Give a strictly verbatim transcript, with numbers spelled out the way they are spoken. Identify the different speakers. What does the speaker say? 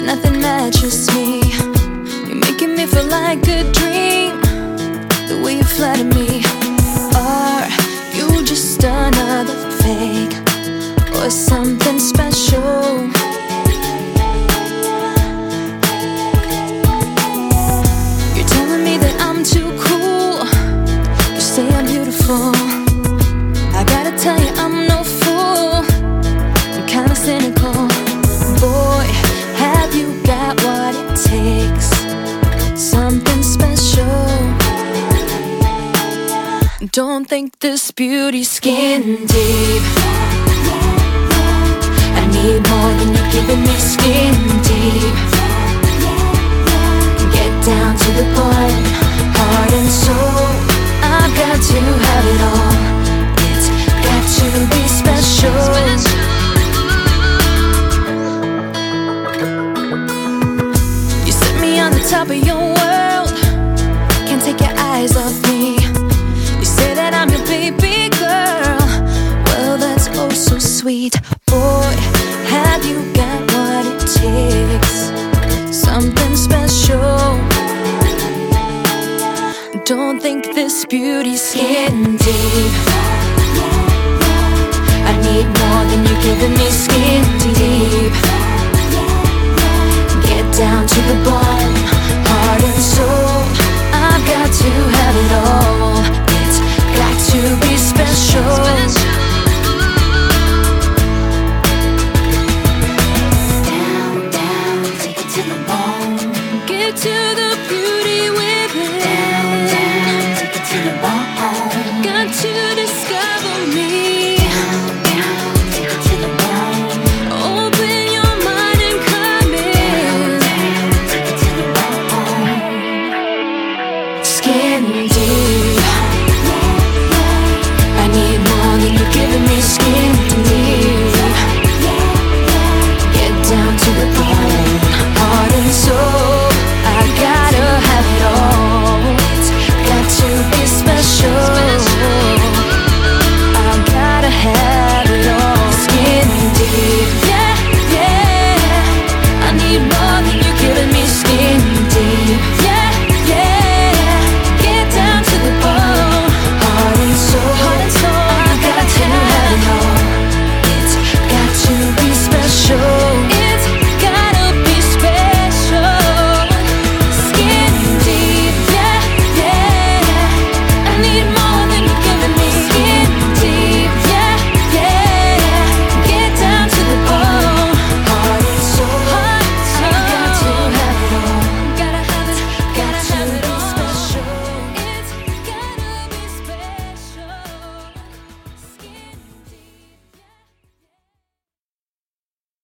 Speaker 1: nothing matches me. You're making me feel like a dream, the way you flatter me. Are you just another fake, or something special? You're telling me that I'm too cool, you say I'm beautiful. I gotta tell you I'm no fool, I'm kinda cynical. Boy, have you got what it takes, something special. Don't think this beauty's skin deep, I need more than you're giving me, skin deep. Get down to the point, heart and soul, I've got to have it all. It's got to be special. You set me on the top of your world, can't take your eyes off me. You say that I'm your baby girl, well that's oh so sweet. Boy, have you got what it takes, something special. Don't think this beauty's skin deep, I need more than you're giving me, skin deep. Get down to the bone, heart and soul, I've got to have it all. It's got to be special. Down, down, take it to the bone. Get to the beauty.